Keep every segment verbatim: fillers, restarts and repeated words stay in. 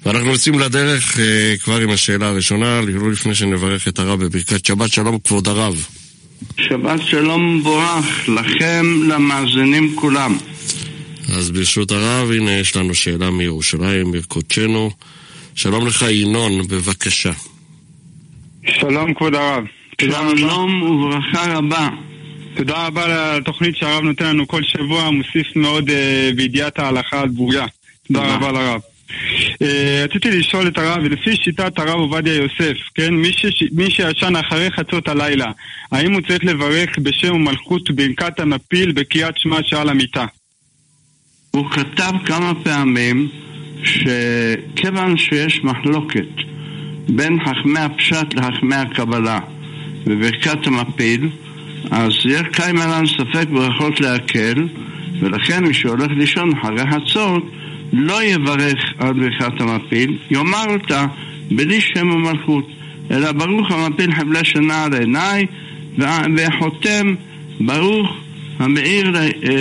ואנחנו יוצאים לדרך uh, כבר עם השאלה הראשונה, לא לפני שנברך את הרב בברכת שבת שלום כבוד הרב. שבת שלום מבורך לכם, למאזינים כולם. אז ברשות הרב, הנה יש לנו שאלה מירושלים, מקודשנו. שלום לך ינון, בבקשה. שלום כבוד הרב. שלום וברכה רבה. תודה רבה על התוכנית שהרב נותן לנו כל שבוע, מוסיף מאוד uh, בידיעת ההלכה על בוריה. תודה רבה לרב. Uh, רציתי לשאול את הרב, לפי שיטת הרב עובדיה יוסף, כן, מי, ש... מי שישן אחרי חצות הלילה, האם הוא צריך לברך בשם ומלכות ברכת המפיל בקריאת שמע שעל המיטה? הוא כתב כמה פעמים שכיוון שיש מחלוקת בין חכמי הפשט לחכמי הקבלה בברכת המפיל, אז יש קיים עליהם ספק ברכות להקל, ולכן מי שהולך לישון אחרי חצות לא יברך על ברכת המפיל, יאמר אותה בלי שם ומלכות, אלא ברוך המפיל חבלי שנה על עיניי, וחותם ברוך המאיר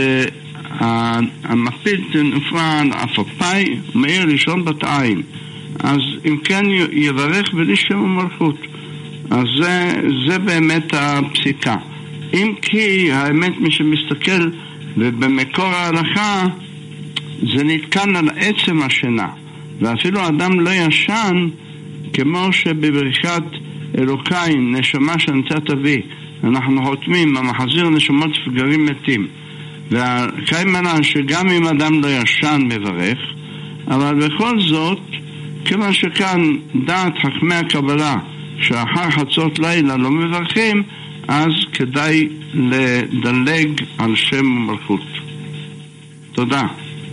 המפיל תנופה על עפפי, מאיר לישון בתאים. אז אם כן יברך בלי שם ומלכות. אז זה, זה באמת הפסיקה. אם כי האמת מי שמסתכל ובמקור ההלכה זה נתקן על עצם השינה, ואפילו אדם לא ישן, כמו שבברכת אלוקי נשמה שנצאת אבי אנחנו חותמים המחזיר נשמות ספגרים מתים, והקיים עליו שגם אם אדם לא ישן מברך, אבל בכל זאת כיוון שכאן דעת חכמי הקבלה שאחר חצות לילה לא מברכים, אז כדאי לדלג על שם ומלכות. תודה.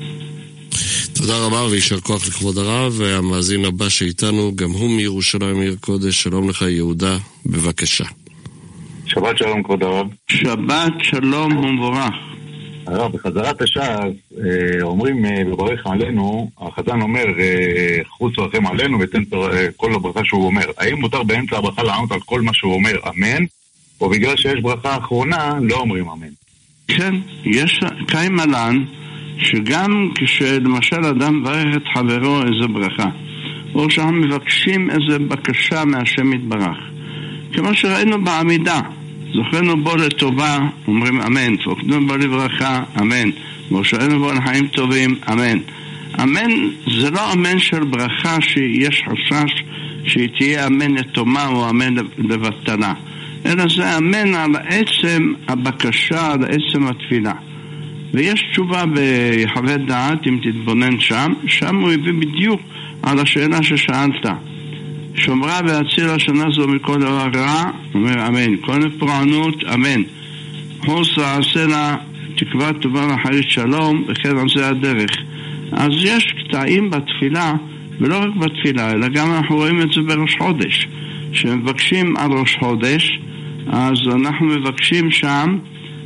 תודה רבה וישר כוח לכבוד הרב. והמאזין הבא שאיתנו גם הוא מירושלים עיר קודש. שלום לך יהודה, בבקשה. שבת שלום כבוד הרב. שבת שלום ומבורך. הרב, בחזרת השעה אומרים לברך עלינו, החזן אומר חוץ רחם עלינו ותן כל הברכה שהוא אומר. האם מותר באמצע הברכה לענות על כל מה שהוא אומר אמן, או בגלל שיש ברכה אחרונה לא אומרים אמן? כן, יש קיים עלן שגם כשלמשל אדם מברך את חברו איזה ברכה, או שאנחנו מבקשים איזה בקשה מהשם יתברך, כמו שראינו בעמידה, זוכרנו בו לטובה, אומרים אמן, פוקדנו בו לברכה, אמן, ושאלנו בו לחיים טובים, אמן. אמן זה לא אמן של ברכה שיש חשש שהיא תהיה אמן לתומה או אמן לבטלה, אלא זה אמן על עצם הבקשה, על עצם התפילה. ויש תשובה בחוות דעת, אם תתבונן שם, שם הוא הביא בדיוק על השאלה ששאלת. שומרה והציל השנה זו מכל דבר רע, אומר אמן. כל פרענות, אמן. חוס ועשה לה תקווה טובה ואחרית שלום, וכן על זה הדרך. אז יש קטעים בתפילה, ולא רק בתפילה, אלא גם אנחנו רואים את זה בראש חודש. שמבקשים על ראש חודש, אז אנחנו מבקשים שם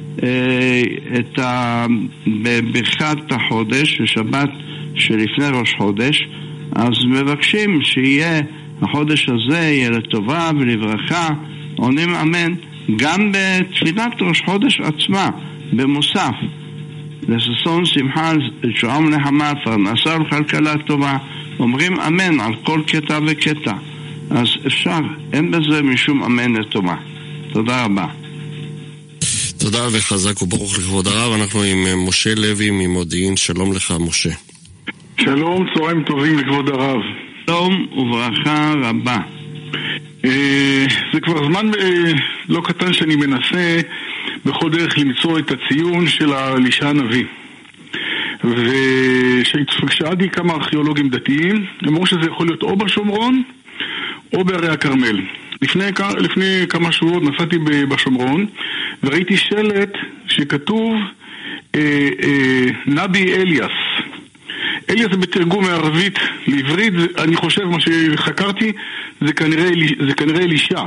את ה... בברכת החודש, בשבת שלפני ראש חודש, אז מבקשים שיהיה החודש הזה יהיה לטובה ולברכה, עונים אמן. גם בתפילת ראש חודש עצמה, במוסף, לששון שמחה, שועם נחמה, פרנסה וכלכלה טובה, אומרים אמן על כל קטע וקטע. אז אפשר, אין בזה משום אמן לטובה. תודה רבה. תודה וחזק וברוך לכבוד הרב. אנחנו עם משה לוי ממודיעין. שלום לך משה. שלום, צהריים טובים לכבוד הרב. שלום וברכה רבה. זה כבר זמן לא קטן שאני מנסה בכל דרך למצוא את הציון של אלישע הנביא, וכששאלתי כמה ארכיאולוגים דתיים אמרו שזה יכול להיות או בשומרון או בערי הכרמל. לפני, לפני כמה שבועות נסעתי בשומרון וראיתי שלט שכתוב אה, אה, נבי אליאס. אליאס זה בתרגום מערבית לעברית, אני חושב מה שחקרתי זה כנראה, זה כנראה אלישע.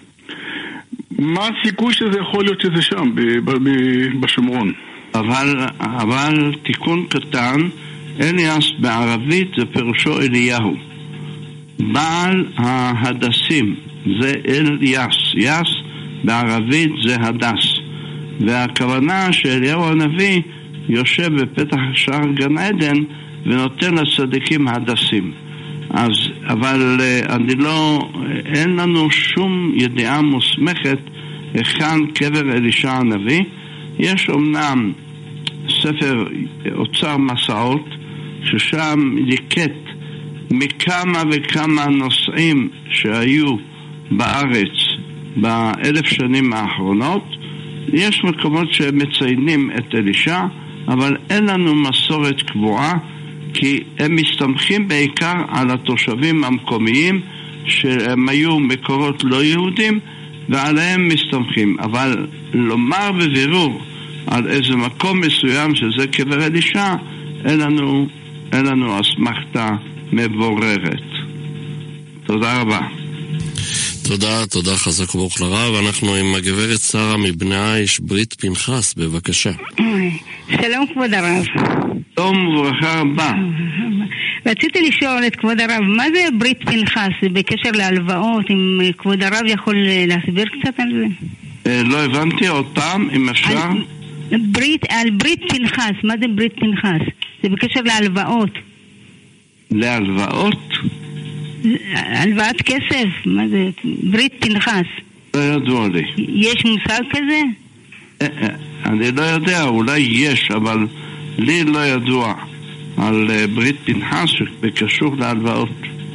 מה הסיכוי שזה יכול להיות שזה שם ב, ב, ב, בשומרון? אבל, אבל תיקון קטן, אליאס בערבית זה פירושו אליהו, בעל ההדסים זה אליאס. יאס בערבית זה הדס, והכוונה שאליהו הנביא יושב בפתח שער גן עדן ונותן לצדיקים הדסים. אז, אבל אני לא, אין לנו שום ידיעה מוסמכת היכן קבר אלישע הנביא. יש אומנם ספר אוצר מסעות ששם ליקט מכמה וכמה נושאים שהיו בארץ באלף שנים האחרונות. יש מקומות שמציינים את אלישע, אבל אין לנו מסורת קבועה, כי הם מסתמכים בעיקר על התושבים המקומיים שהם היו מקורות לא יהודים ועליהם מסתמכים. אבל לומר בבירור על איזה מקום מסוים שזה קבר אלישע, אין לנו, אין לנו אסמכתה מבוררת. תודה רבה. תודה, תודה חזק וברוך לרב. אנחנו עם הגברת שרה מבני עיש, ברית פנחס, בבקשה. שלום כבוד הרב. שלום וברכה רבה. רציתי לשאול את כבוד הרב, מה זה ברית פנחס? זה בקשר להלוואות, אם כבוד הרב יכול להסביר קצת על זה? לא הבנתי עוד פעם, אם אפשר. על ברית, על ברית פנחס, מה זה ברית פנחס? זה בקשר להלוואות. להלוואות? הלוואת כסף, מה זה? ברית פנחס. לא ידוע לי. יש מושג כזה? אני לא יודע, אולי יש, אבל לי לא ידוע על ברית פנחס בקשור להלוואות.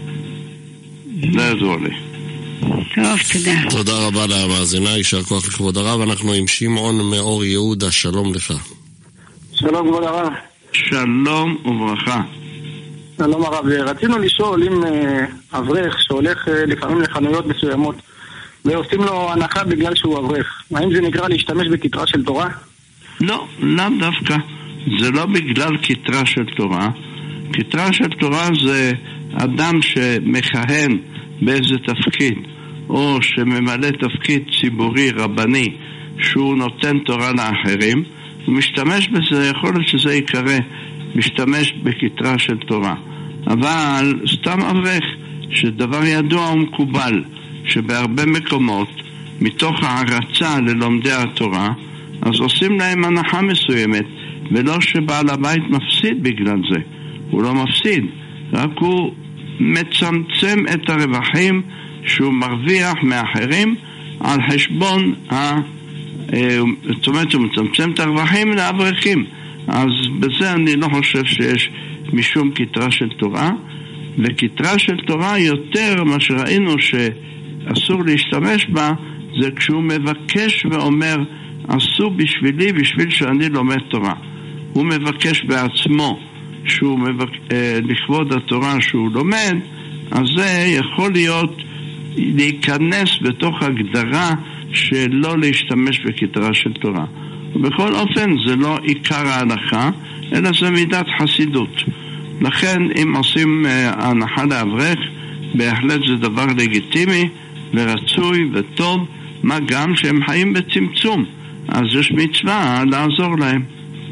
לא ידוע לי. טוב, תודה. תודה רבה למאזינה, יישר כוח לכבוד הרב. אנחנו עם שמעון מאור יהודה, שלום לך. שלום כבוד הרב. שלום וברכה. שלום הרב, רצינו לשאול אם אברך שהולך לפעמים לחנויות מסוימות ועושים לו הנחה בגלל שהוא אברך, האם זה נקרא להשתמש בכתרה של תורה? לא, לאו דווקא. זה לא בגלל כתרה של תורה. כתרה של תורה זה אדם שמכהן באיזה תפקיד או שממלא תפקיד ציבורי רבני שהוא נותן תורה לאחרים, הוא משתמש בזה, יכול להיות שזה יקרה משתמש בכתרה של תורה. אבל סתם אברך, שדבר ידוע ומקובל, שבהרבה מקומות מתוך הערצה ללומדי התורה אז עושים להם הנחה מסוימת, ולא שבעל הבית מפסיד בגלל זה. הוא לא מפסיד, רק הוא מצמצם את הרווחים שהוא מרוויח מאחרים על חשבון ה... זאת אומרת, הוא מצמצם את הרווחים לאברכים. אז בזה אני לא חושב שיש משום כתרה של תורה. וכתרה של תורה יותר מה שראינו שאסור להשתמש בה, זה כשהוא מבקש ואומר עשו בשבילי, בשביל שאני לומד תורה. הוא מבקש בעצמו שהוא מבק... לכבוד התורה שהוא לומד, אז זה יכול להיות להיכנס בתוך הגדרה שלא להשתמש בכתרה של תורה. ובכל אופן זה לא עיקר ההלכה, אלא זה מידת חסידות. לכן אם עושים הנחה לאברך, בהחלט זה דבר לגיטימי ורצוי וטוב, מה גם שהם חיים בצמצום, אז יש מצווה לעזור להם.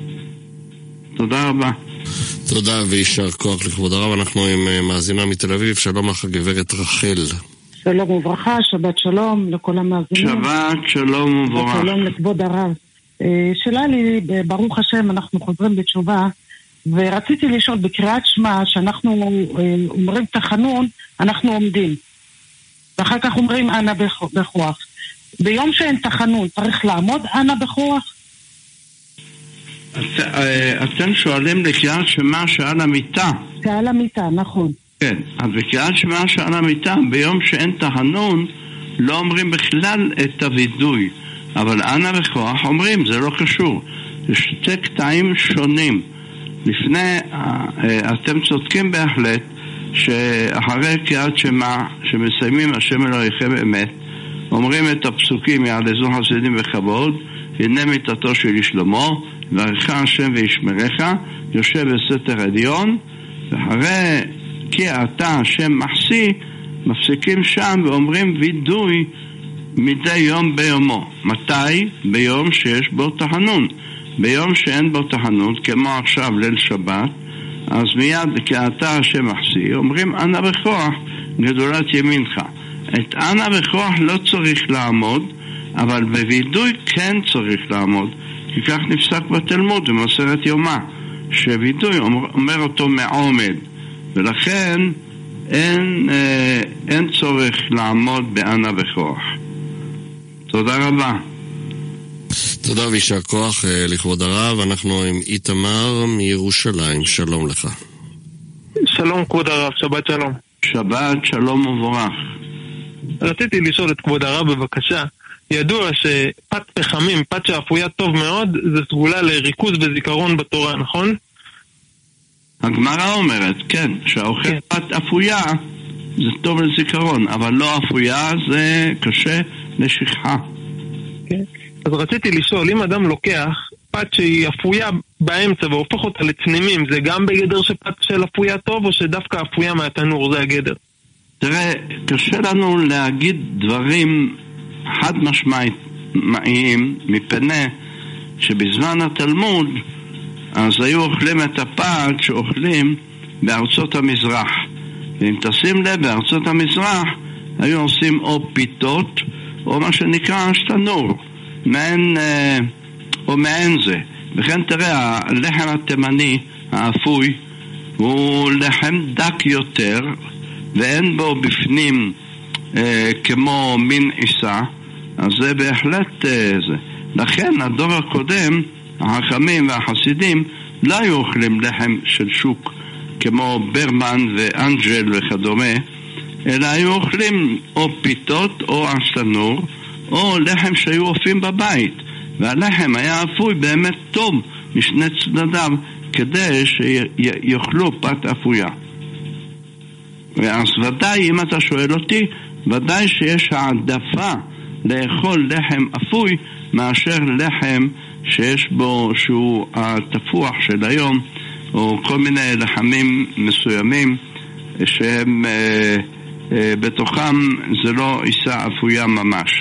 תודה רבה. תודה ויישר כוח לכבוד הרב. אנחנו עם מאזינה מתל אביב, שלום לך גברת רחל. שלום וברכה, שבת שלום לכל המאזינים. שבת שלום וברכה. שלום לכבוד הרב. שאלה לי, ברוך השם אנחנו חוזרים בתשובה, ורציתי לשאול בקריאת שמע שאנחנו אומרים תחנון, אנחנו עומדים ואחר כך אומרים אנא בכוח. ביום שאין תחנון צריך לעמוד אנא בכוח? את, אתם שואלים לקריאת שמע שעל המיטה. שעל המיטה, נכון. כן, אז בקריאת שמע שעל המיטה ביום שאין תחנון לא אומרים בכלל את הוידוי, אבל אנא בכוח אומרים, זה לא קשור. יש שתי קטעים שונים. לפני, אתם צודקים בהחלט שאחרי קריאת שמע שמסיימים השם אלוהיכם אמת, אומרים את הפסוקים יעלזו חסידים בכבוד, הנה מיתתו של איש שלמה, יברכך השם וישמרך, יושב בסתר עליון, ואחרי כי אתה השם מחסי, מפסיקים שם ואומרים וידוי מדי יום ביומו. מתי? ביום שיש בו תחנון. ביום שאין בו תחנון, כמו עכשיו ליל שבת, אז מיד כי אתה השם מחסי אומרים אנא בכוח גדולת ימינך. את אנא בכוח לא צריך לעמוד, אבל בוידוי כן צריך לעמוד, כי כך נפסק בתלמוד במסכת יומא, שווידוי אומר אותו מעומד, ולכן אין, אה, אין צורך לעמוד בענה וכוח. תודה רבה. תודה וישר כוח לכבוד הרב. אנחנו עם איתמר מירושלים. שלום לך. שלום כבוד הרב, שבת שלום. שבת שלום ובורך. רציתי לשאול את כבוד הרב בבקשה. ידוע שפת פחמים, פת שאפויה טוב מאוד, זה סגולה לריכוז וזיכרון בתורה, נכון? הגמרא אומרת, כן, שהאוכל כן. פת אפויה זה טוב לזיכרון, אבל לא אפויה זה קשה לשכחה. כן. אז רציתי לשאול, אם אדם לוקח פת שהיא אפויה באמצע והופך אותה לצנימים, זה גם בגדר שפת של אפויה טוב, או שדווקא אפויה מהתנור זה הגדר? תראה, קשה לנו להגיד דברים חד משמעיים, מפני שבזמן התלמוד אז היו אוכלים את הפת שאוכלים בארצות המזרח. ואם תשים לב, בארצות המזרח היו עושים או פיתות או מה שנקרא שתנור, מעין, או מעין זה. וכן תראה, הלחם התימני האפוי הוא לחם דק יותר ואין בו בפנים אה, כמו מין עיסה, אז זה בהחלט אה, זה. לכן הדור הקודם, החכמים והחסידים, לא היו אוכלים לחם של שוק כמו ברמן ואנג'ל וכדומה, אלא היו אוכלים או פיתות או אשתנור או לחם שהיו אופים בבית, והלחם היה אפוי באמת טוב משני צדדיו כדי שיאכלו פת אפויה. אז ודאי, אם אתה שואל אותי, ודאי שיש העדפה לאכול לחם אפוי מאשר לחם שיש בו, שהוא התפוח של היום, או כל מיני לחמים מסוימים שהם אה, אה, בתוכם זה לא עיסה אפויה ממש.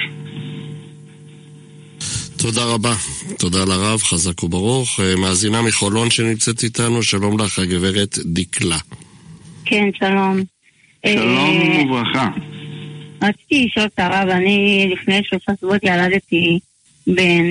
תודה רבה, תודה לרב, חזק וברוך. מאזינה מחולון שנמצאת איתנו, שלום לך הגברת דקלה. כן, שלום. שלום וברכה. רציתי לשאול את הרב, אני לפני שלושה שבועות ילדתי בן,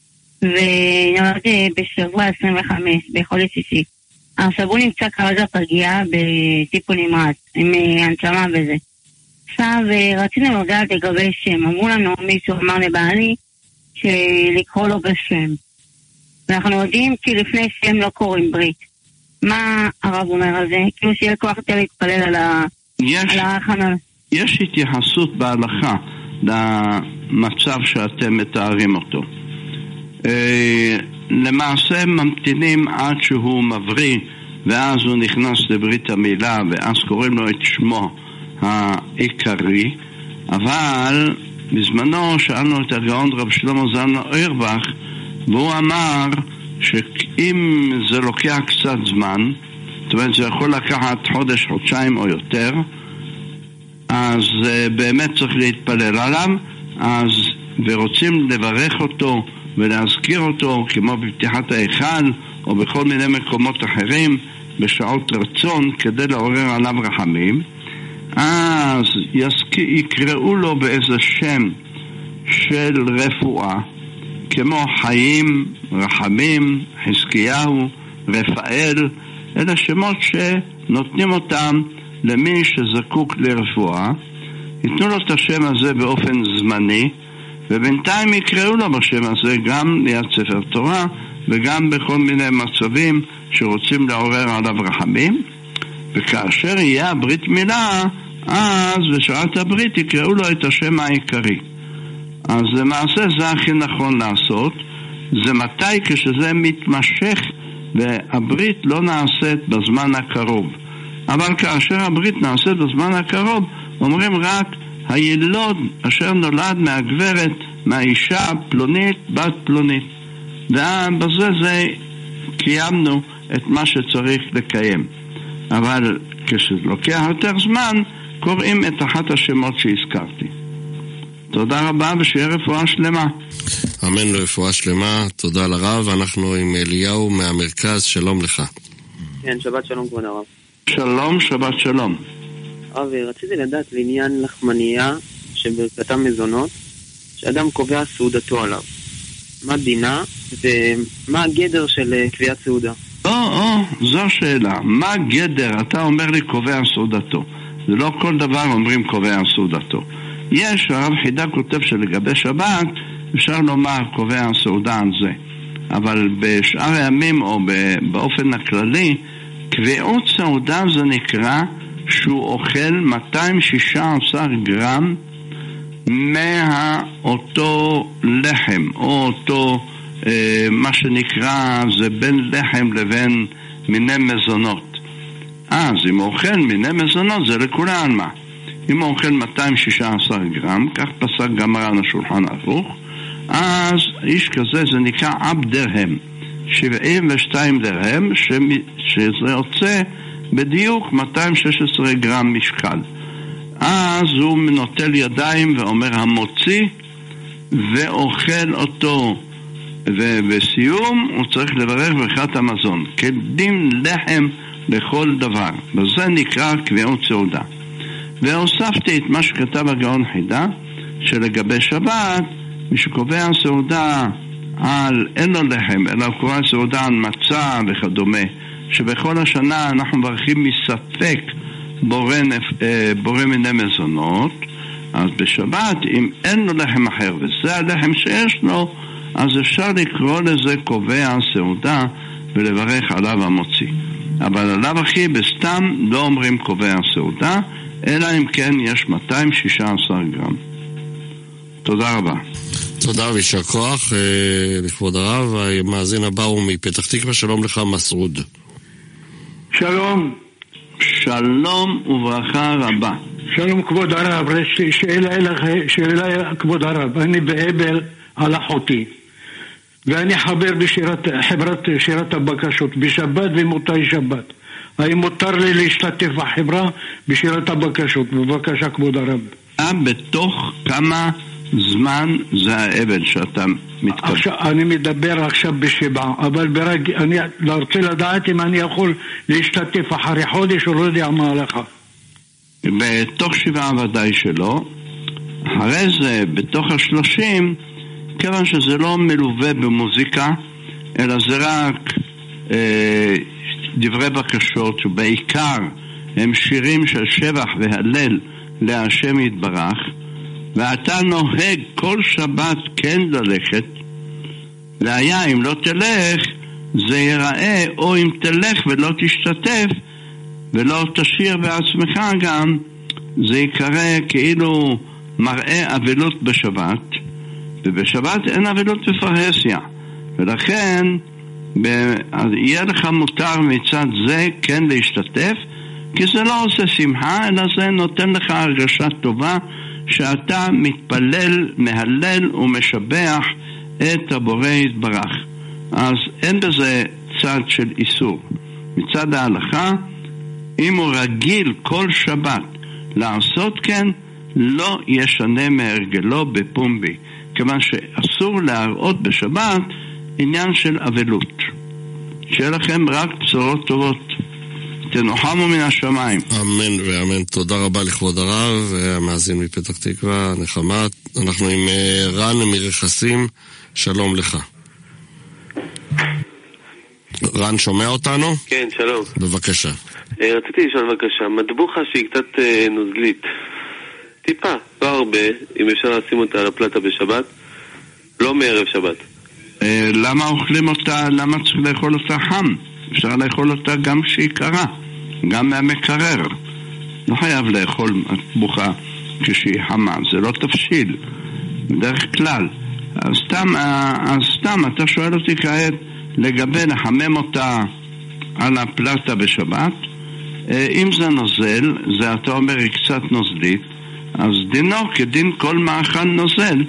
ונולדתי בשבוע עשרים וחמש, בחודש שישי. עכשיו הוא נמצא כרגע פגיעה בטיפול נמרץ, עם הנשמה וזה. עכשיו רצינו לדעת לגבי שם, אמרו לנו, מישהו אמר לבעלי, שלקרוא לו בשם. ואנחנו יודעים כי לפני שם לא קוראים ברית. מה הרב אומר על זה? כאילו שיהיה כוח יותר להתפלל על ה... יש, על ההכנה. יש התייחסות בהלכה למצב שאתם מתארים אותו. אה, למעשה ממתינים עד שהוא מבריא, ואז הוא נכנס לברית המילה, ואז קוראים לו את שמו העיקרי. אבל בזמנו שאלנו את הגאון רב שלמה זלמן אוירבך, והוא אמר שאם זה לוקח קצת זמן, זאת אומרת זה יכול לקחת חודש, חודשיים או יותר, אז uh, באמת צריך להתפלל עליו, אז ורוצים לברך אותו ולהזכיר אותו כמו בפתיחת ההיכל או בכל מיני מקומות אחרים בשעות רצון כדי לעורר עליו רחמים, אז יסק... יקראו לו באיזה שם של רפואה כמו חיים, רחמים, חזקיהו, רפאל. אלה שמות שנותנים אותם למי שזקוק לרפואה. ייתנו לו את השם הזה באופן זמני, ובינתיים יקראו לו בשם הזה גם ליד ספר תורה וגם בכל מיני מצבים שרוצים לעורר עליו רחמים. וכאשר יהיה הברית מילה, אז בשעת הברית יקראו לו את השם העיקרי. אז למעשה זה הכי נכון לעשות. זה מתי? כשזה מתמשך והברית לא נעשית בזמן הקרוב. אבל כאשר הברית נעשית בזמן הקרוב, אומרים רק הילוד אשר נולד מהגברת, מהאישה פלונית, בת פלונית. ובזה זה קיימנו את מה שצריך לקיים. אבל כשלוקח יותר זמן, קוראים את אחת השמות שהזכרתי. תודה רבה ושיהיה רפואה שלמה. אמן לרפואה שלמה, תודה לרב. אנחנו עם אליהו מהמרכז, שלום לך. כן, שבת שלום כבוד הרב. שלום, שבת שלום. הרב, רציתי לדעת לעניין לחמניה שברכתה מזונות, שאדם קובע סעודתו עליו. מה דינה ומה הגדר של קביעת סעודה? או, או, זו השאלה. מה גדר? אתה אומר לי קובע סעודתו. זה לא כל דבר אומרים קובע סעודתו. יש, הרב חידה כותב שלגבי שבת אפשר לומר קובע סעודה על זה, אבל בשאר הימים או באופן הכללי קביעות סעודה זה נקרא שהוא אוכל מאתיים ושישה עשר גרם מאותו לחם, או אותו אה, מה שנקרא זה בין לחם לבין מיני מזונות. אז אם הוא אוכל מיני מזונות זה לכולן מה? אם הוא אוכל מאתיים ושישה עשר גרם, כך פסק גמרא על השולחן ערוך, אז איש כזה זה נקרא אב דרהם, שבעים ושתיים דרהם, שזה יוצא בדיוק מאתיים ושש עשרה גרם משקל. אז הוא נוטל ידיים ואומר המוציא ואוכל אותו, ובסיום הוא צריך לברך ברכת המזון כדין לחם לכל דבר, וזה נקרא קביעות סעודה. והוספתי את מה שכתב הגאון חידה, שלגבי שבת מי שקובע סעודה על אין לו לחם אלא הוא קובע סעודה על מצה וכדומה, שבכל השנה אנחנו מברכים מספק בורא, בורא מיני מזונות, אז בשבת אם אין לו לחם אחר וזה הלחם שיש לו, אז אפשר לקרוא לזה קובע סעודה ולברך עליו המוציא. אבל עליו אחי בסתם לא אומרים קובע סעודה, אלא אם כן יש מאתיים ושישה עשר גרם. תודה רבה. תודה וישר כוח אה, לכבוד הרב. המאזין הבא הוא מפתח תקווה. שלום לך מסעוד. שלום. שלום וברכה רבה. שלום כבוד הרב, שאלה אליך, שאלה כבוד הרב, אני באבל על אחותי ואני חבר בשירת, חברת שירת הבקשות בשבת ומותי שבת. האם מותר לי להשתתף בחברה בשירת הבקשות? בבקשה כבוד הרב. בתוך כמה זמן זה האבל שאתה מתכוון? עכשיו, אני מדבר עכשיו בשבעה, אבל ברג, אני רוצה לדעת אם אני יכול להשתתף אחרי חודש או לא יודע מה הלכה. בתוך שבעה ודאי שלא. אחרי זה, בתוך השלושים, כיוון שזה לא מלווה במוזיקה, אלא זה רק אה, דברי בקשות, ובעיקר הם שירים של שבח והלל להשם יתברך, ואתה נוהג כל שבת כן ללכת, והיה אם לא תלך זה ייראה, או אם תלך ולא תשתתף ולא תשאיר בעצמך גם, זה יקרא כאילו מראה אבלות בשבת, ובשבת אין אבלות בפרהסיה, ולכן ב- יהיה לך מותר מצד זה כן להשתתף, כי זה לא עושה שמחה, אלא זה נותן לך הרגשה טובה שאתה מתפלל, מהלל ומשבח את הבורא יתברך. אז אין בזה צד של איסור. מצד ההלכה, אם הוא רגיל כל שבת לעשות כן, לא ישנה מהרגלו בפומבי, כיוון שאסור להראות בשבת עניין של אבלות. שיהיה לכם רק בשורות טובות, תנוחמו מן השמיים. אמן ואמן. תודה רבה לכבוד הרב. המאזין מפתח תקווה, נחמה. אנחנו עם רן מרכסים. שלום לך. רן, שומע אותנו? כן, שלום. בבקשה. רציתי לשאול בבקשה, מטבוחה שהיא קצת נוזלית, טיפה, לא הרבה, אם אפשר לשים אותה על הפלטה בשבת, לא מערב שבת. למה אוכלים אותה, למה צריך לאכול אותה חם? אפשר לאכול אותה גם כשהיא קרה, גם מהמקרר. לא חייב לאכול מטבוחה כשהיא חמה, זה לא תבשיל בדרך כלל. אז סתם, אז סתם אתה שואל אותי כעת לגבי לחמם אותה על הפלטה בשבת. אם זה נוזל, זה אתה אומר היא קצת נוזלית, אז דינו כדין כל מאכל נוזל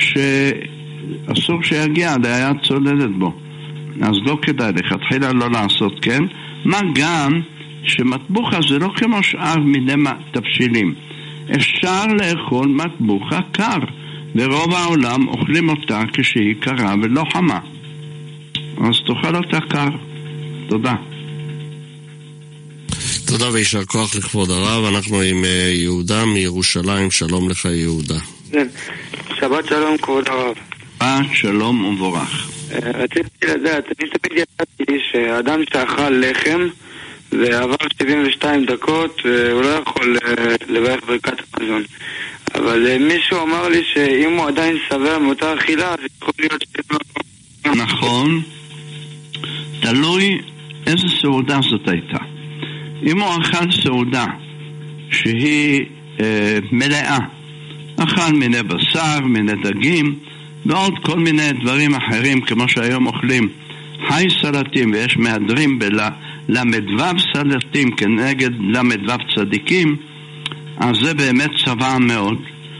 שאסור שיגיע ליד צוללת בו, אז לא כדאי לך, תחילה לא לעשות כן. מה גם שמטבוחה זה לא כמו שאר מיני תבשילים, אפשר לאכול מטבוחה קר, ברוב העולם אוכלים אותה כשהיא קרה ולא חמה, אז תאכל אותה קר. תודה. תודה וישר כוח לכבוד הרב. אנחנו עם יהודה מירושלים. שלום לך יהודה. כן, שבת שלום כבוד הרב. שבת שלום ומבורך. רציתי לדעת, אני תמיד ידעתי שאדם שאכל לחם ועבר שבעים ושתיים דקות, והוא לא יכול לברך ברכת המזון. אבל מישהו אמר לי שאם הוא עדיין שבע מאותה אכילה, זה יכול להיות שלא... נכון, תלוי איזה סעודה זאת הייתה. אם הוא אכל סעודה שהיא אה, מלאה, אכל מיני בשר, מיני דגים ועוד כל מיני דברים אחרים, כמו שהיום אוכלים חי סלטים, ויש מהדרים בלמדבב סלטים כנגד למדבב צדיקים, אז זה באמת שבע מאוד,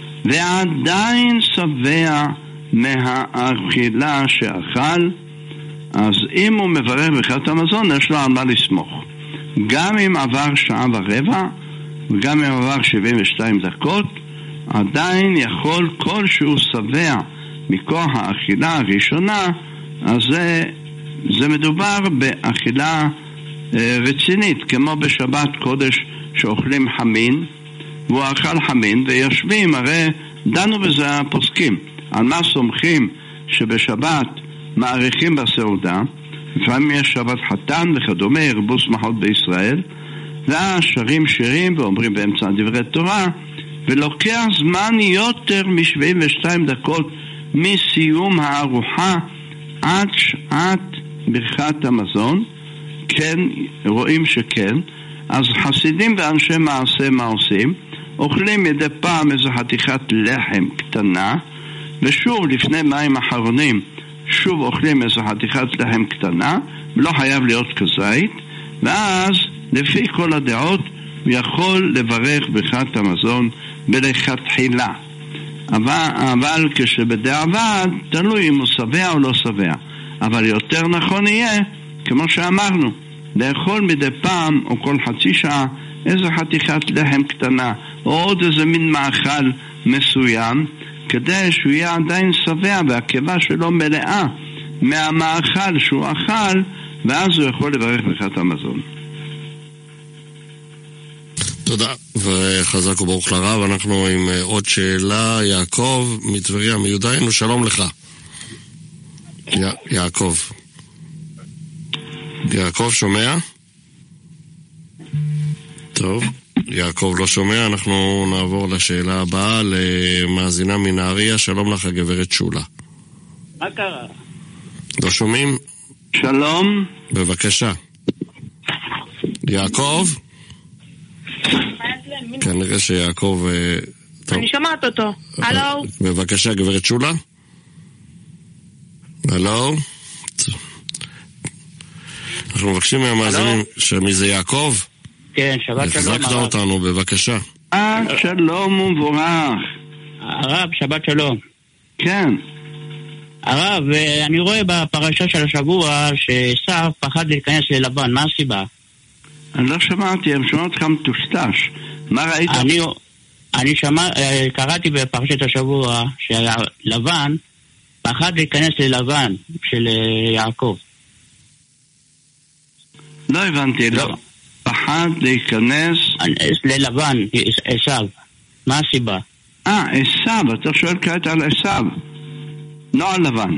ועדיין שבע מהאכילה שאכל. אז אם הוא מברך ברכת המזון, יש לו על מה לסמוך. גם אם עבר שעה ורבע וגם אם עבר שבעים ושתיים דקות, עדיין יכול כל שהוא שבע מכוח האכילה הראשונה. אז זה, זה מדובר באכילה אה, רצינית, כמו בשבת קודש שאוכלים חמין, והוא אכל חמין ויושבים, הרי דנו בזה הפוסקים על מה סומכים שבשבת מעריכים בסעודה. לפעמים יש שבת חתן וכדומה, ירבו שמחות בישראל, ואז שרים שירים ואומרים באמצע דברי תורה, ולוקח זמן יותר מ-שבעים ושתיים דקות מסיום הארוחה עד שעת ברכת המזון. כן, רואים שכן. אז חסידים ואנשי מעשה מה עושים? אוכלים מדי פעם איזו חתיכת לחם קטנה, ושוב לפני מים אחרונים שוב אוכלים איזו חתיכת לחם קטנה, לא חייב להיות כזית, ואז לפי כל הדעות הוא יכול לברך ברכת המזון בלכתחילה. אבל, אבל כשבדיעבד תלוי אם הוא שבע או לא שבע. אבל יותר נכון יהיה, כמו שאמרנו, לאכול מדי פעם או כל חצי שעה איזו חתיכת לחם קטנה או עוד איזה מין מאכל מסוים, כדי שהוא יהיה עדיין שבע והקיבה שלו מלאה מהמאכל שהוא אכל, ואז הוא יכול לברך ברכת המזון. תודה, וחזק וברוך לרב. אנחנו עם עוד שאלה. יעקב מטבריה מיודענו, שלום לך. י- יעקב יעקב שומע? טוב, יעקב לא שומע. אנחנו נעבור לשאלה הבאה למאזינה מנהריה. שלום לך הגברת שולה. מה קרה? לא שומעים? שלום. בבקשה. יעקב? כנראה שיעקב... אני שומעת אותו. הלו? בבקשה גברת שולה. הלו? אנחנו מבקשים מהמאזינים שמי זה יעקב? כן, שבת שלום. החזקת אותנו, בבקשה. אה, שלום ומבורך. הרב, שבת שלום. כן. הרב, אני רואה בפרשה של השבוע שעשיו פחד להיכנס ללבן, מה הסיבה? אני לא שמעתי, הם שמעו אותך מטושטש. מה ראית? אני, אני שמע, קראתי בפרשת השבוע שלבן פחד להיכנס ללבן של יעקב. לא הבנתי, לא. פחד להיכנס ללבן, עשיו. מה הסיבה? אה, עשיו, אתה שואל כעת על עשיו, לא על לבן.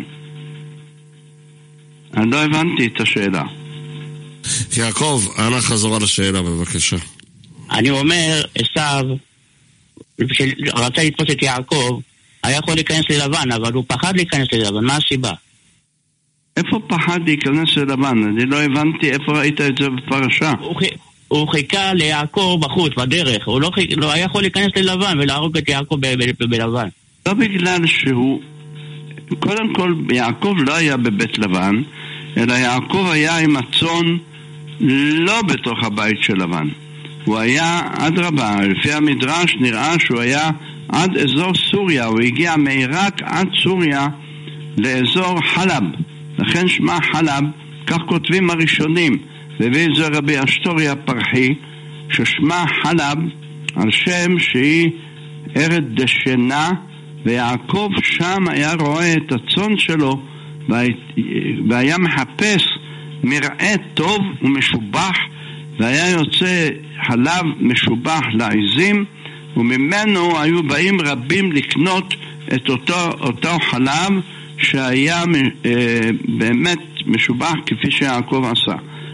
אני לא הבנתי את השאלה. יעקב, אנא חזור על השאלה בבקשה. אני אומר, עשיו רצה לתפוס את יעקב, היה יכול להיכנס ללבן, אבל הוא פחד להיכנס ללבן, מה הסיבה? איפה פחד להיכנס ללבן? אני לא הבנתי איפה ראית את זה בפרשה. הוא, הוא חיכה ליעקב בחוץ, בדרך. הוא לא, חיכ... לא היה יכול להיכנס ללבן ולהרוג את יעקב ב- ב- בלבן. לא בגלל שהוא... קודם כל, יעקב לא היה בבית לבן, אלא יעקב היה עם הצאן לא בתוך הבית של לבן. הוא היה עד רבה, לפי המדרש נראה שהוא היה עד אזור סוריה, הוא הגיע מעיראק עד סוריה לאזור חלב, לכן שמה חלב, כך כותבים הראשונים, והביא את זה רבי אשתורי הפרחי, ששמה חלב על שם שהיא ארץ דשנה, ויעקב שם היה רואה את הצאן שלו והיה מחפש מראה טוב ומשובח, והיה יוצא חלב משובח לעזים, וממנו היו באים רבים לקנות את אותו, אותו חלב שהיה אה, באמת משובח כפי שיעקב עשה.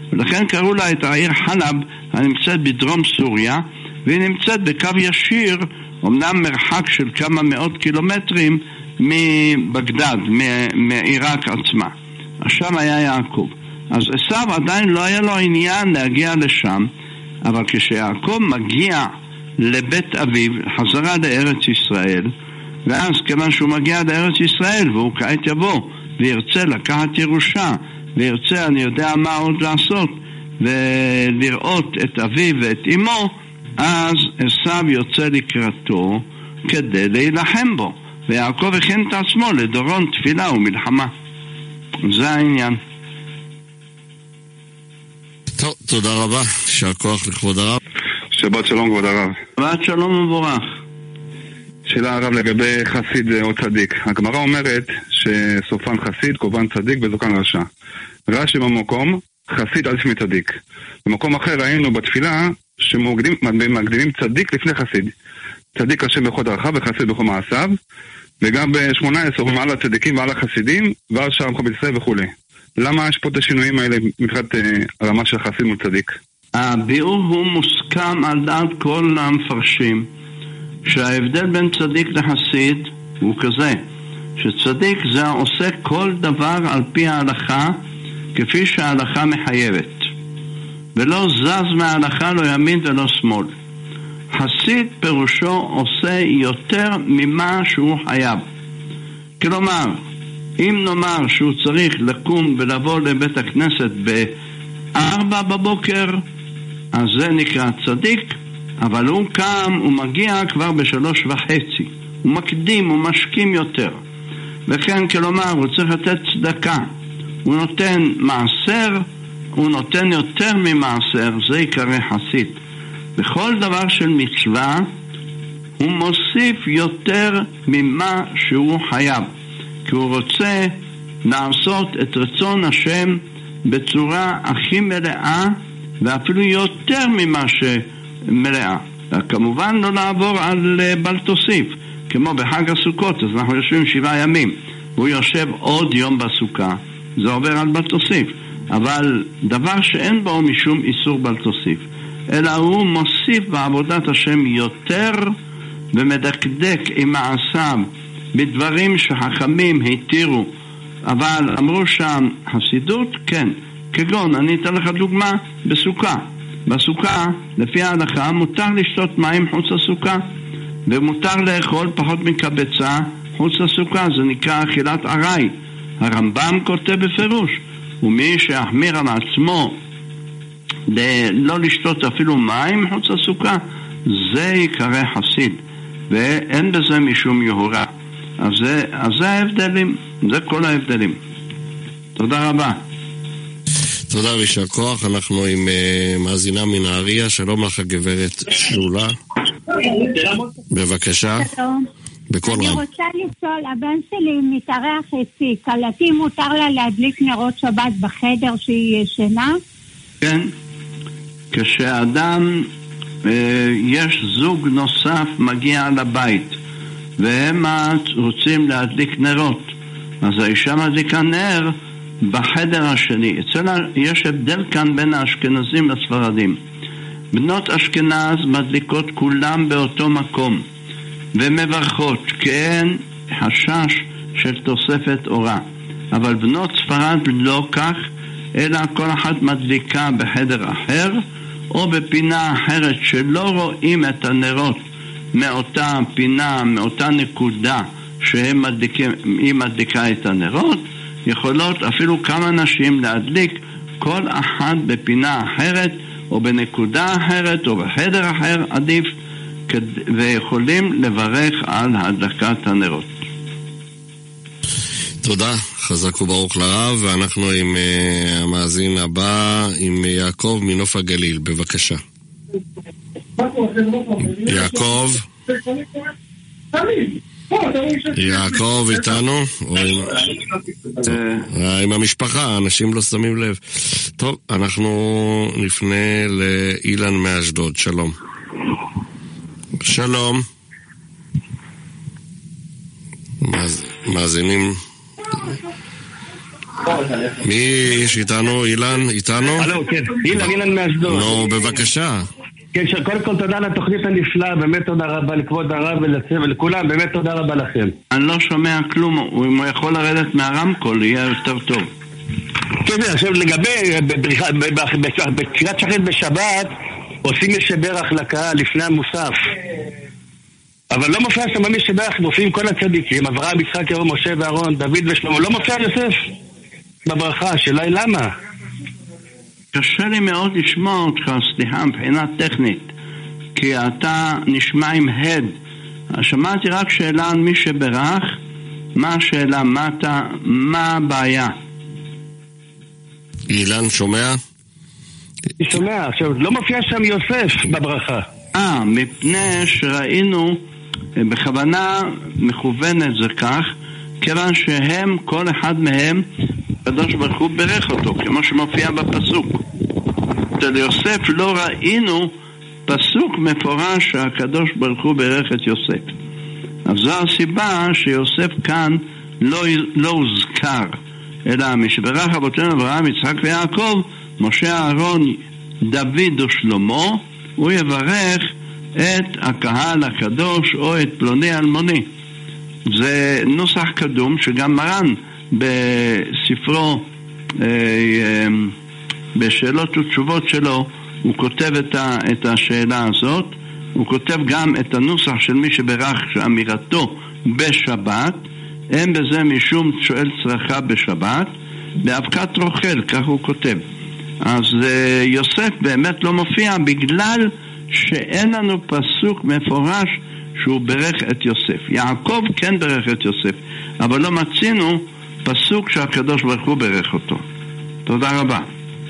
ולכן קראו לה את העיר חלב הנמצאת בדרום סוריה, והיא נמצאת בקו ישיר, אמנם מרחק של כמה מאות קילומטרים מבגדד, מעיראק עצמה. אז שם היה יעקב. אז עשיו עדיין לא היה לו עניין להגיע לשם, אבל כשיעקב מגיע לבית אביו, חזרה לארץ ישראל, ואז כיוון שהוא מגיע לארץ ישראל והוא כעת יבוא וירצה לקחת ירושה וירצה אני יודע מה עוד לעשות ולראות את אביו ואת אמו, אז עשיו יוצא לקראתו כדי להילחם בו, ויעקב הכין את עצמו לדורון תפילה ומלחמה. זה העניין. טוב, תודה רבה, יישר כוח לכבוד הרב. שבת שלום כבוד הרב. שבת שלום ומבורך. שאלה הרב לגבי חסיד או צדיק. הגמרא אומרת שסופן חסיד, קורבן צדיק וזוקן רשע. רש"י במקום חסיד על שמי צדיק. במקום אחר ראינו בתפילה שמקדימים צדיק לפני חסיד. צדיק השם בכל דרכיו וחסיד בכל מעשיו, וגם ב-שמונה עשרה אומרים על הצדיקים ועל החסידים ועל שאר עמך בישראל וכו'. למה יש פה את השינויים האלה מבחינת הרמה של חסיד מול צדיק? הביאור הוא מוסכם על דעת כל המפרשים, שההבדל בין צדיק לחסיד הוא כזה, שצדיק זה עושה כל דבר על פי ההלכה כפי שההלכה מחייבת, ולא זז מההלכה לא ימין ולא שמאל. חסיד פירושו עושה יותר ממה שהוא חייב. כלומר, אם נאמר שהוא צריך לקום ולבוא לבית הכנסת בארבע בבוקר, אז זה נקרא צדיק, אבל הוא קם, הוא מגיע כבר בשלוש וחצי. הוא מקדים, הוא משכים יותר. וכן, כלומר, הוא צריך לתת צדקה. הוא נותן מעשר, הוא נותן יותר ממעשר, זה יקרא חסיד. בכל דבר של מצווה, הוא מוסיף יותר ממה שהוא חייב. כי הוא רוצה לעשות את רצון השם בצורה הכי מלאה, ואפילו יותר ממה שמלאה. כמובן לא לעבור על בל תוסיף, כמו בחג הסוכות, אז אנחנו יושבים שבעה ימים, הוא יושב עוד יום בסוכה, זה עובר על בל תוסיף. אבל דבר שאין בו משום איסור בל תוסיף, אלא הוא מוסיף בעבודת השם יותר, ומדקדק עם מעשיו בדברים שחכמים התירו, אבל אמרו שם חסידות, כן. כגון, אני אתן לך דוגמה, בסוכה. בסוכה, לפי ההלכה, מותר לשתות מים חוץ לסוכה, ומותר לאכול פחות מקבצה חוץ לסוכה, זה נקרא אכילת עראי. הרמב"ם כותב בפירוש, ומי שיחמיר על עצמו לא לשתות אפילו מים חוץ לסוכה, זה יקרא חסיד, ואין בזה משום יהורה. אז זה, אז זה ההבדלים, זה כל ההבדלים. תודה רבה. תודה וישר כוח. אנחנו עם uh, מאזינה מנהריה. שלום לך גברת שולה, בבקשה. שלום. בכל רם. אני רוצה לשאול, הבן שלי מתארח אצלי, קלטי מותר לה להדליק נרות שבת בחדר שהיא ישנה? כן. כשאדם אה, יש זוג נוסף מגיע לבית והם רוצים להדליק נרות, אז האישה מדליקה נר בחדר השני. אצלנו יש הבדל כאן בין האשכנזים לספרדים. בנות אשכנז מדליקות כולם באותו מקום ומברכות, כי אין חשש של תוספת אורה. אבל בנות ספרד לא כך, אלא כל אחת מדליקה בחדר אחר או בפינה אחרת שלא רואים את הנרות מאותה פינה, מאותה נקודה שהם מדליקים, היא מדליקה את הנרות. יכולות אפילו כמה נשים להדליק כל אחת בפינה אחרת או בנקודה אחרת או בחדר אחר עדיף, ויכולים לברך על הדלקת הנרות. תודה, חזק וברוך לרב. ואנחנו עם uh, המאזין הבא, עם יעקב מנוף הגליל, בבקשה. יעקב יעקב איתנו? או עם... טוב, עם המשפחה, אנשים לא שמים לב. טוב, אנחנו נפנה לאילן מאשדוד. שלום. שלום. מאזינים. מי יש איתנו? אילן איתנו? הלו, כן. אילן, אילן מאשדוד. נו, בבקשה. כן, קודם כל תודה על התוכנית הנפלאה, באמת תודה רבה לכבוד הרב ולכולם, באמת תודה רבה לכם. אני לא שומע כלום, אם הוא יכול לרדת מהרמקול, יהיה יותר טוב. כן, עכשיו לגבי, בקריאת שחרית בשבת, עושים משבח לקהל לפני המוסף. אבל לא מופיע שם משבח, מופיעים כל הצדיקים, אברהם, יצחק, יעקב, משה ואהרון, דוד ושלמה, לא מופיע יוסף בברכה, השאלה היא למה? קשה לי מאוד לשמוע אותך, סליחה, מבחינה טכנית, כי אתה נשמע עם הד. שמעתי רק שאלה על מי שברך, מה השאלה, מה, אתה, מה הבעיה? אילן שומע? אני שומע, עכשיו לא מופיע שם יוסף בברכה. אה, מפני שראינו בכוונה מכוונת זה כך, כיוון שהם, כל אחד מהם, הקדוש ברוך הוא ברך אותו, כמו שמופיע בפסוק. אצל יוסף לא ראינו פסוק מפורש שהקדוש ברוך הוא ברך את יוסף. אז זו הסיבה שיוסף כאן לא, לא הוזכר, אלא משברך אבותינו אברהם, יצחק ויעקב, משה, אהרון, דוד ושלמה, הוא יברך את הקהל הקדוש או את פלוני אלמוני. זה נוסח קדום שגם מרן בספרו אה, אה, בשאלות ותשובות שלו הוא כותב את, ה, את השאלה הזאת. הוא כותב גם את הנוסח של מי שברך שאמירתו בשבת אין בזה משום שואל צרכה בשבת באבקת רוכל, כך הוא כותב. אז אה, יוסף באמת לא מופיע בגלל שאין לנו פסוק מפורש שהוא ברך את יוסף. יעקב כן ברך את יוסף, אבל לא מצינו פסוק שהקדוש ברוך הוא ברך אותו. תודה רבה.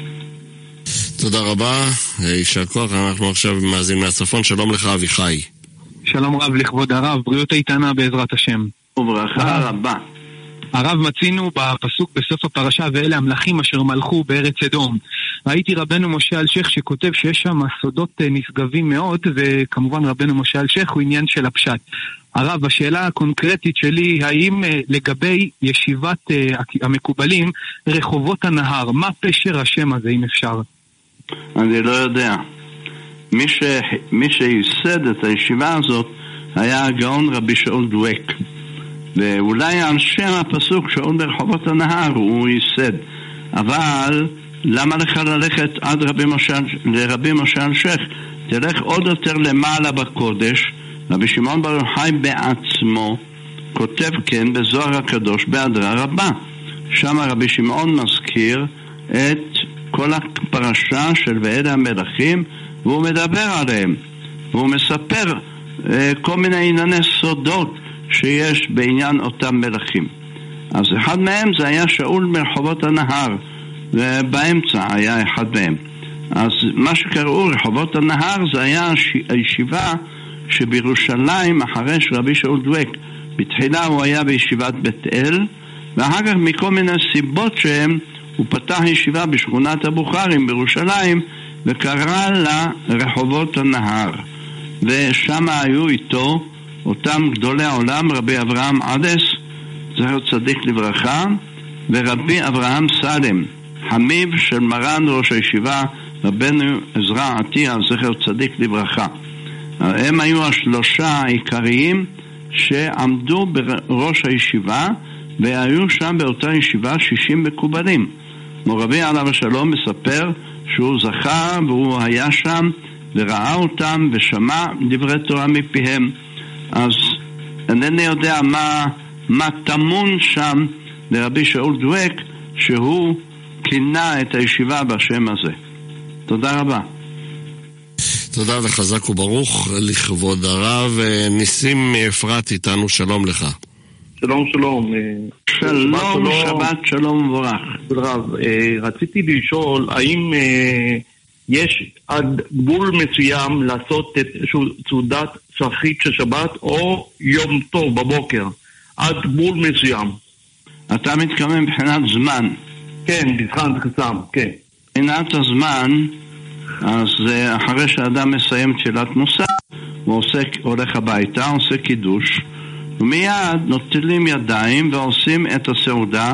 תודה רבה, יישר כוח. אנחנו עכשיו מאזין מהצפון. שלום לך אביחי. שלום רב לכבוד הרב, בריאות איתנה בעזרת השם. וברכה רבה. הרב, מצינו בפסוק בסוף הפרשה ואלה המלאכים אשר מלכו בארץ אדום. ראיתי רבנו משה אלשיך שכותב שיש שם סודות נשגבים מאוד, וכמובן רבנו משה אלשיך הוא עניין של הפשט. הרב, השאלה הקונקרטית שלי, האם לגבי ישיבת המקובלים רחובות הנהר, מה פשר השם הזה אם אפשר? אני לא יודע. מי, ש... מי שיסד את הישיבה הזאת היה הגאון רבי שאול דואק, ואולי על שם הפסוק שאול ברחובות הנהר הוא ייסד. אבל למה לך ללכת עד רבי משה, לרבי משה אלשיך? תלך עוד יותר למעלה בקודש. רבי שמעון בר יוחאי בעצמו כותב כן בזוהר הקדוש בהדרה רבה. שם רבי שמעון מזכיר את כל הפרשה של ואלה המלכים והוא מדבר עליהם, והוא מספר אה, כל מיני ענייני סודות שיש בעניין אותם מלכים. אז אחד מהם זה היה שאול מרחובות הנהר, ובאמצע היה אחד מהם. אז מה שקראו רחובות הנהר זה היה הישיבה שבירושלים אחרי שרבי שאול דואק. בתחילה הוא היה בישיבת בית אל, ואחר כך מכל מיני סיבות שהם הוא פתח ישיבה בשכונת הבוכרים בירושלים וקרא לה רחובות הנהר, ושם היו איתו אותם גדולי העולם, רבי אברהם עדס זכר צדיק לברכה, ורבי אברהם סלם חמיב של מרן ראש הישיבה רבנו עזרא עטיה זכר צדיק לברכה. הם היו השלושה העיקריים שעמדו בראש הישיבה, והיו שם באותה ישיבה שישים מקובלים. מורבי עליו השלום מספר שהוא זכה והוא היה שם וראה אותם ושמע דברי תורה מפיהם. אז אינני יודע מה, מה תמון שם לרבי שאול דואק שהוא כינה את הישיבה בשם הזה. תודה רבה. תודה וחזק וברוך לכבוד הרב. ניסים אפרת איתנו, שלום לך. שלום שלום. שלום, שבת שלום וברך. רב, רציתי לשאול האם יש עד גבול מסוים לעשות איזשהו סעודת שחרית של שבת או יום טוב בבוקר, עד גבול מסוים. אתה מתכוון מבחינת זמן? כן, בזמן קצר, כן. מבחינת הזמן, אז אחרי שאדם מסיים תפילת מוסף, הוא עושה, הולך הביתה, עושה קידוש, ומיד נוטלים ידיים ועושים את הסעודה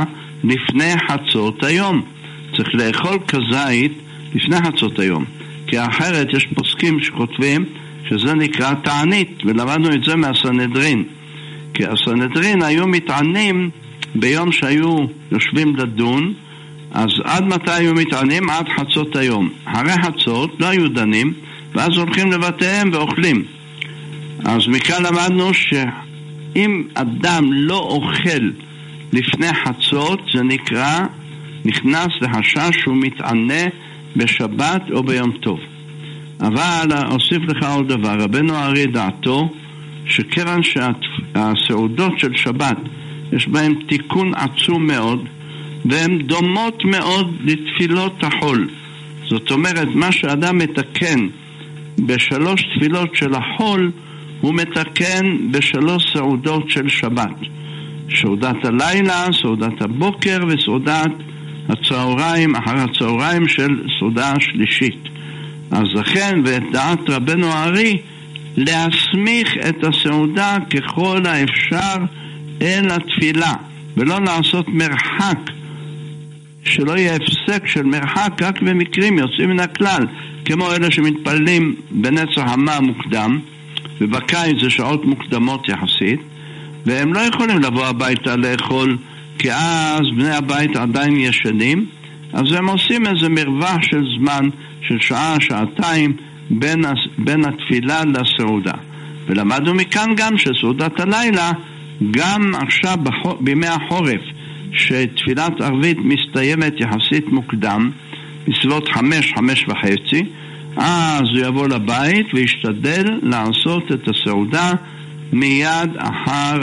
לפני חצות היום. צריך לאכול כזית לפני חצות היום, כי אחרת יש פוסקים שכותבים שזה נקרא תענית, ולמדנו את זה מהסנהדרין, כי הסנהדרין היו מתענים ביום שהיו יושבים לדון. אז עד מתי היו מתענים? עד חצות היום. אחרי חצות לא היו דנים, ואז הולכים לבתיהם ואוכלים. אז מכאן למדנו שאם אדם לא אוכל לפני חצות, זה נקרא, נכנס לחשש שהוא מתענה בשבת או ביום טוב. אבל אוסיף לך עוד דבר, רבנו הארי דעתו שכיוון שהסעודות של שבת יש בהן תיקון עצום מאוד, והן דומות מאוד לתפילות החול. זאת אומרת, מה שאדם מתקן בשלוש תפילות של החול, הוא מתקן בשלוש סעודות של שבת. סעודת הלילה, סעודת הבוקר וסעודת הצהריים, אחר הצהריים של סעודה השלישית. אז לכן, ואת דעת רבנו הארי, להסמיך את הסעודה ככל האפשר אל התפילה, ולא לעשות מרחק, שלא יהיה הפסק של מרחק רק במקרים יוצאים מן הכלל, כמו אלה שמתפללים בנצח המה מוקדם, ובקיץ זה שעות מוקדמות יחסית, והם לא יכולים לבוא הביתה לאכול, כי אז בני הבית עדיין ישנים, אז הם עושים איזה מרווח של זמן של שעה, שעתיים בין, בין התפילה לסעודה. ולמדנו מכאן גם שסעודת הלילה, גם עכשיו בימי החורף, שתפילת ערבית מסתיימת יחסית מוקדם, בסביבות חמש, חמש וחצי, אז הוא יבוא לבית וישתדל לעשות את הסעודה מיד אחר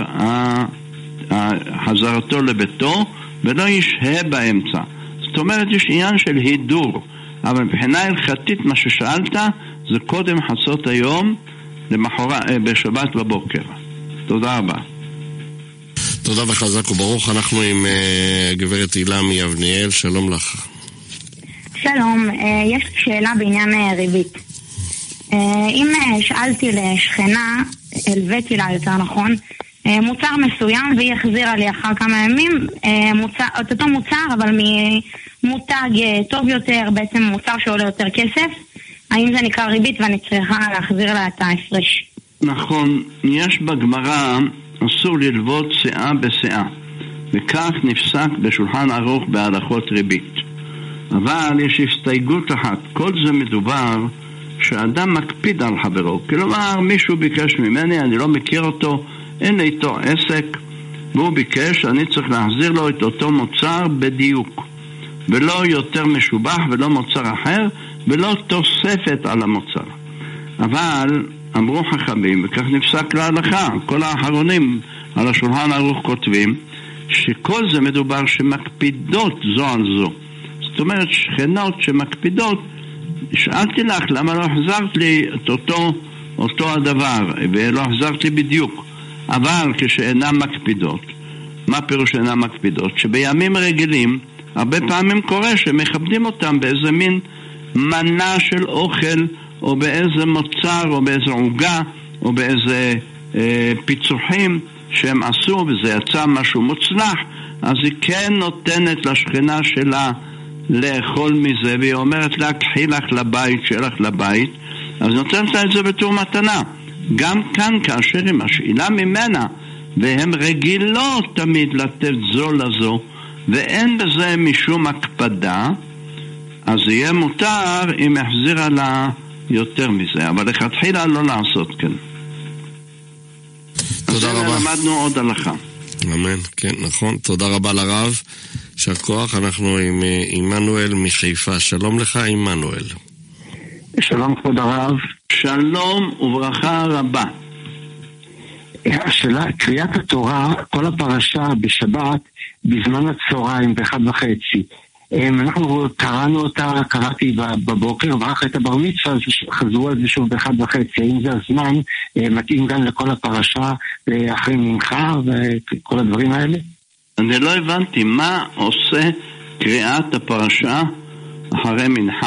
חזרתו לביתו, ולא ישהה באמצע. זאת אומרת, יש עניין של הידור, אבל מבחינה הלכתית מה ששאלת זה קודם חצות היום למחרת, בשבת בבוקר. תודה רבה. תודה וחזק וברוך. אנחנו עם uh, גברת הילה מיבניאל, שלום לך. שלום, uh, יש לי שאלה בעניין uh, ריבית. Uh, אם uh, שאלתי לשכנה, הלוויתי לה יותר נכון, uh, מוצר מסוים והיא החזירה לי אחר כמה ימים, uh, מוצר, אותו מוצר אבל ממותג uh, טוב יותר, בעצם מוצר שעולה יותר כסף, האם זה נקרא ריבית ואני צריכה להחזיר לה את ההפרש? נכון, יש בגמרא אסור ללוות שאה בשאה, וכך נפסק בשולחן ערוך בהלכות ריבית. אבל יש הסתייגות אחת, כל זה מדובר שאדם מקפיד על חברו, כלומר מישהו ביקש ממני, אני לא מכיר אותו, אין לי איתו עסק, והוא ביקש, אני צריך להחזיר לו את אותו מוצר בדיוק, ולא יותר משובח ולא מוצר אחר, ולא תוספת על המוצר. אבל אמרו חכמים, וכך נפסק להלכה, כל האחרונים על השולחן ערוך כותבים, שכל זה מדובר שמקפידות זו על זו. זאת אומרת, שכנות שמקפידות, שאלתי לך למה לא החזרת לי את אותו, אותו הדבר, ולא החזרת לי בדיוק. אבל כשאינם מקפידות, מה פירוש אינם מקפידות? שבימים רגילים, הרבה פעמים קורה שמכבדים אותם באיזה מין מנה של אוכל, או באיזה מוצר, או באיזה עוגה, או באיזה אה, פיצוחים שהם עשו, וזה יצא משהו מוצלח, אז היא כן נותנת לשכנה שלה לאכול מזה, והיא אומרת לה, קחי לך לבית, שיהיה לך לבית, אז נותנת לה את זה בתור מתנה. גם כאן, כאשר היא משאילה ממנה, והן רגילות תמיד לתת זו לזו, ואין בזה משום הקפדה, אז יהיה מותר אם יחזירה לה יותר מזה, אבל לכתחילה לא לעשות כן. תודה רבה. למדנו עוד הלכה. אמן, כן, נכון. תודה רבה לרב. יישר כוח. אנחנו עם עמנואל מחיפה. שלום לך, עמנואל. שלום כבוד הרב. שלום וברכה רבה. השאלה, קריאת התורה, כל הפרשה בשבת, בזמן הצהריים באחד וחצי. אנחנו קראנו אותה, קראתי בבוקר, ואחרי את הבר מצווה, חזרו על זה שוב באחד וחצי. האם זה הזמן מתאים גם לכל הפרשה אחרי מנחה וכל הדברים האלה? אני לא הבנתי, מה עושה קריאת הפרשה אחרי מנחה?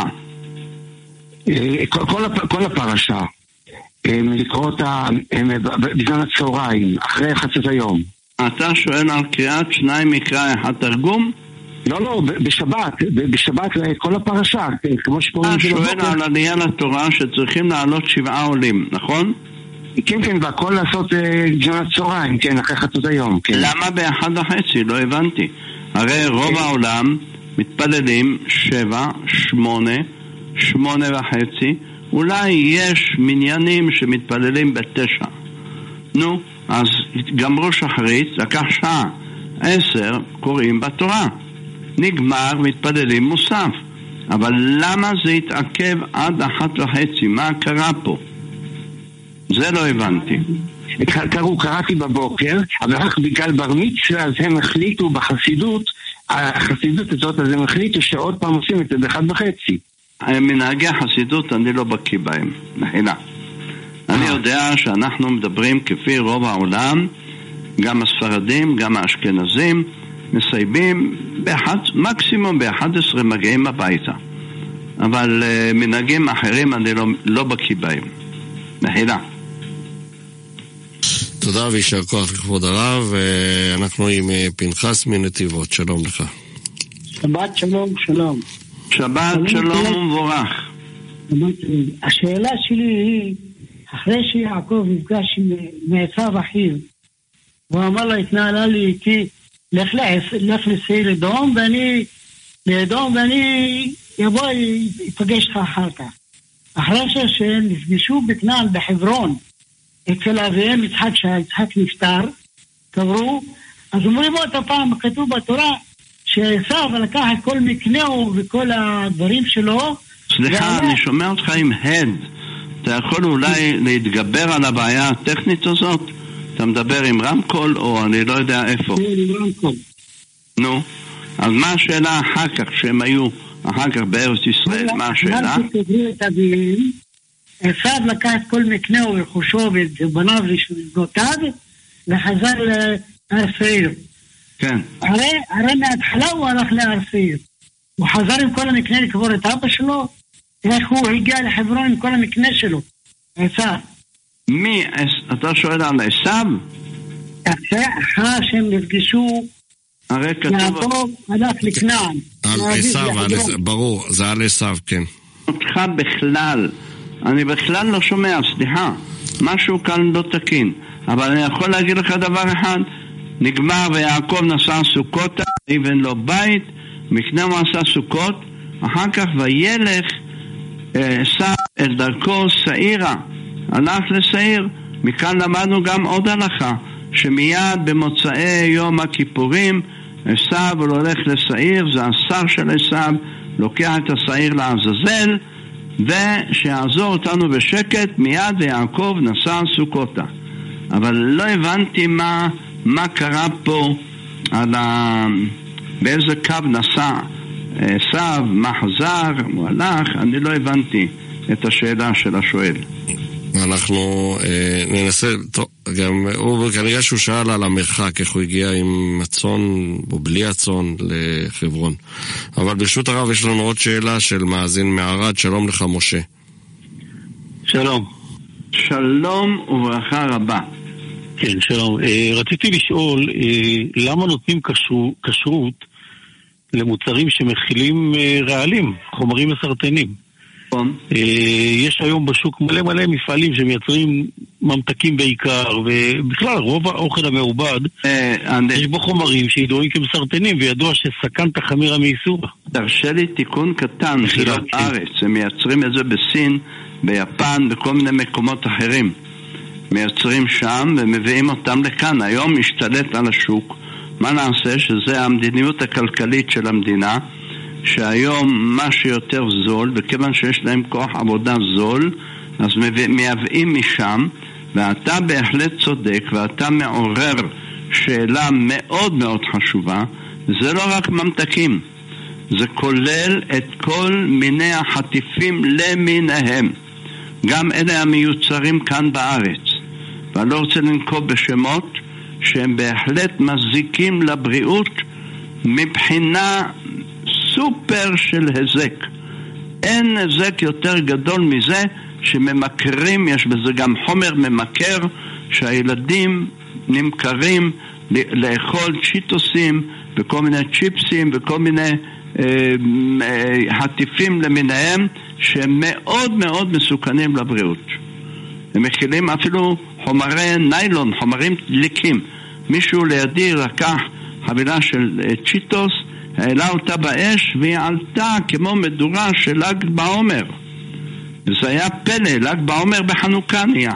כל, כל, כל הפרשה, לקרוא אותה בזמן הצהריים, אחרי חצות היום. אתה שואל על קריאת שניים מקרא אחד תרגום? לא, לא, בשבת, בשבת כל הפרשה, כמו שקוראים. אתה שואל על עלייה לתורה שצריכים לעלות שבעה עולים, נכון? כן, כן, והכל לעשות ג'ונת צהריים, כן, אחרי חצות היום, כן. למה באחד וחצי? לא הבנתי. הרי רוב העולם מתפללים שבע, שמונה, שמונה וחצי, אולי יש מניינים שמתפללים בתשע. נו, אז גמרו שחרית, לקח שעה, עשר קוראים בתורה. נגמר, מתפללים מוסף. אבל למה זה התעכב עד אחת וחצי? מה קרה פה? זה לא הבנתי. קראו, קראתי בבוקר, אבל רק בגלל בר מצווה, אז הם החליטו בחסידות, החסידות הזאת, אז הם החליטו שעוד פעם עושים את זה באחד וחצי. מנהגי החסידות אני לא בקיא בהם, נחילה. אני יודע שאנחנו מדברים כפי רוב העולם, גם הספרדים, גם האשכנזים, מסייבים באחד, מקסימום ב-אחת עשרה מגיעים הביתה. אבל uh, מנהגים אחרים אני לא, לא בקיא בהם. נחילה. תודה וישר כוח לכבוד הרב. אנחנו עם פנחס מנתיבות. שלום לך. שבת שלום, שלום. שבת שלום ומבורך. השאלה שלי היא, אחרי שיעקב נפגש עם מעשיו אחיו, הוא אמר לו, התנהלה לי איתי, לך לסעיר אדום, ואני לאדום, ואני יבוא, יפגש לך אחר כך. אחרי שהם נפגשו בכנען, בחברון, אצל אביהם יצחק, שהיצחק נפטר, קברו, אז אומרים עוד הפעם, כתוב בתורה, שעשיו לקח את כל מקנהו וכל הדברים שלו. סליחה, אני שומע אותך עם הד. אתה יכול אולי להתגבר על הבעיה הטכנית הזאת? אתה מדבר עם רמקול או אני לא יודע איפה? כן, עם רמקול. נו, אז מה השאלה אחר כך, שהם היו אחר כך בארץ ישראל, מה השאלה? כתבו את אביהם, עשיו לקח את כל מקנהו ורכושו ובניו ובנותיו, וחזר להר סעיר. כן. הרי, הרי מההתחלה הוא הלך להר סעיר. הוא חזר עם כל המקנה לקבור את אבא שלו, איך הוא הגיע לחברון עם כל המקנה שלו, עשיו. מי, אתה שואל על עשיו? אחרי שהם נפגשו, הרי כתוב... יעקב הלך לכנען. על עשיו, ברור, זה על עשיו, כן. אותך בכלל, אני בכלל לא שומע, סליחה, משהו כאן לא תקין, אבל אני יכול להגיד לך דבר אחד, נגמר ויעקב נסע סוכות, אבן לו בית, מקנה הוא עשה סוכות, אחר כך וילך עשיו אל דרכו שעירה, הלך לשעיר. מכאן למדנו גם עוד הלכה, שמיד במוצאי יום הכיפורים עשיו הולך לשעיר, זה השר של עשיו, לוקח את השעיר לעזאזל, ושיעזור אותנו בשקט, מיד ויעקב נסע סוכותה. אבל לא הבנתי מה, מה קרה פה, על ה... באיזה קו נסע עשיו, מה חזר, הוא הלך, אני לא הבנתי את השאלה של השואל. אנחנו אה, ננסה, טוב, גם הוא כנראה שהוא שאל על המרחק, איך הוא הגיע עם הצון או בלי הצון לחברון. אבל ברשות הרב יש לנו עוד שאלה של מאזין מערד. שלום לך משה. שלום. שלום וברכה רבה. כן, שלום. אה, רציתי לשאול, אה, למה נותנים כשרות, כשרות למוצרים שמכילים אה, רעלים, חומרים מסרטנים? יש היום בשוק מלא מלא מפעלים שמייצרים ממתקים בעיקר, ובכלל רוב האוכל המעובד יש בו חומרים שידועים כמסרטנים, וידוע שסכן תחמירה מייסורה. תרשה לי תיקון קטן, זה לא בארץ, הם מייצרים את זה בסין, ביפן, בכל מיני מקומות אחרים, מייצרים שם ומביאים אותם לכאן. היום משתלט על השוק. מה נעשה? שזה המדיניות הכלכלית של המדינה, שהיום מה שיותר זול, וכיוון שיש להם כוח עבודה זול, אז מייבאים משם, ואתה בהחלט צודק, ואתה מעורר שאלה מאוד מאוד חשובה. זה לא רק ממתקים, זה כולל את כל מיני החטיפים למיניהם, גם אלה המיוצרים כאן בארץ, ואני לא רוצה לנקוב בשמות שהם בהחלט מזיקים לבריאות מבחינה סופר של הזק. אין הזק יותר גדול מזה שממכרים, יש בזה גם חומר ממכר, שהילדים נמכרים לאכול צ'יטוסים וכל מיני צ'יפסים וכל מיני הטיפים למיניהם שהם מאוד מאוד מסוכנים לבריאות. הם מכילים אפילו חומרי ניילון, חומרים דליקים. מישהו לידי לקח חבילה של צ'יטוס, העלה אותה באש והיא עלתה כמו מדורה של ל"ג בעומר. וזה היה פלא, ל"ג בעומר בחנוכה נהיה.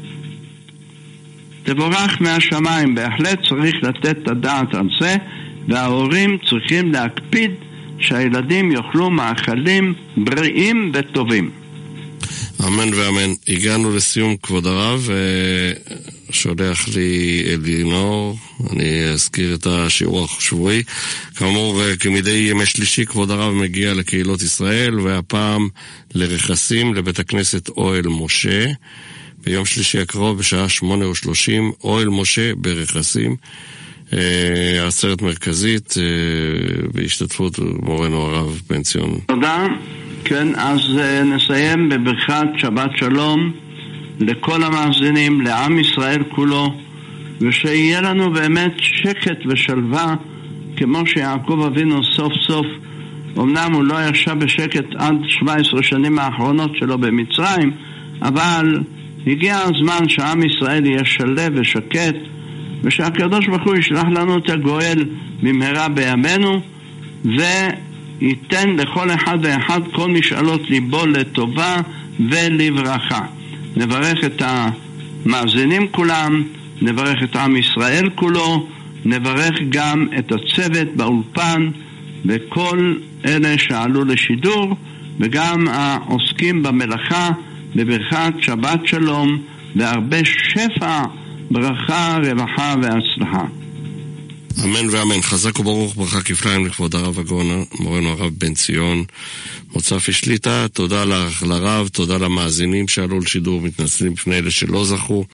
תבורך מהשמיים, בהחלט צריך לתת את הדעת על זה, וההורים צריכים להקפיד שהילדים יאכלו מאכלים בריאים וטובים. אמן ואמן. הגענו לסיום, כבוד הרב. שולח לי אלינור, אני אזכיר את השיעור השבועי. כאמור, כמדי ימי שלישי, כבוד הרב מגיע לקהילות ישראל, והפעם לרכסים, לבית הכנסת אוהל משה. ביום שלישי הקרוב בשעה שמונה ושלושים, אוהל משה ברכסים. עצרת מרכזית בהשתתפות מורנו הרב בן ציון. תודה. כן, אז נסיים בברכת שבת שלום לכל המאזינים, לעם ישראל כולו, ושיהיה לנו באמת שקט ושלווה כמו שיעקב אבינו סוף סוף, אמנם הוא לא ישב בשקט עד שבע עשרה שנים האחרונות שלו במצרים, אבל הגיע הזמן שעם ישראל יהיה שלב ושקט, ושהקדוש ברוך הוא ישלח לנו את הגואל במהרה בימינו, וייתן לכל אחד ואחד כל משאלות ליבו לטובה ולברכה. נברך את המאזינים כולם, נברך את עם ישראל כולו, נברך גם את הצוות באולפן וכל אלה שעלו לשידור, וגם העוסקים במלאכה, בברכת שבת שלום והרבה שפע, ברכה, רווחה והצלחה. אמן ואמן. חזק וברוך, ברכה כפליים לכבוד הרב הגאון מורנו הרב בן ציון מוצפי שליט"א. תודה לך לרב, תודה למאזינים שעלו לשידור, מתנצלים בפני אלה שלא זכו.